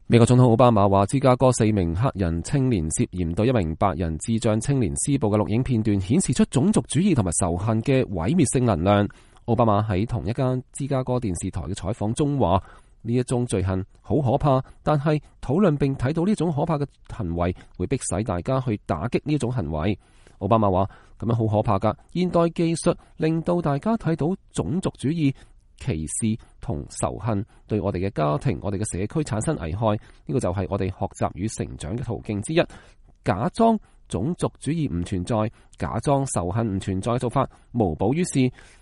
美國總統奧巴馬話，芝加哥4名黑人青年涉嫌對一名白人智障青年施暴嘅錄影片段，顯示出種族主義同埋仇恨嘅毀滅性能量。奧巴馬喺同一間芝加哥電視台嘅採訪中話，呢一種罪行好可怕，但係討論並睇到呢種可怕嘅行為，會迫使大家去打擊呢種行為。奧巴馬話，咁樣好可怕㗎，現代技術令到大家睇到種族主義、歧視同仇恨對我哋嘅家庭、我哋嘅社區產生危害，呢個就係我哋學習與成長嘅途徑之一。假裝種族主義唔存在，假裝仇恨唔存在嘅做法無補於事。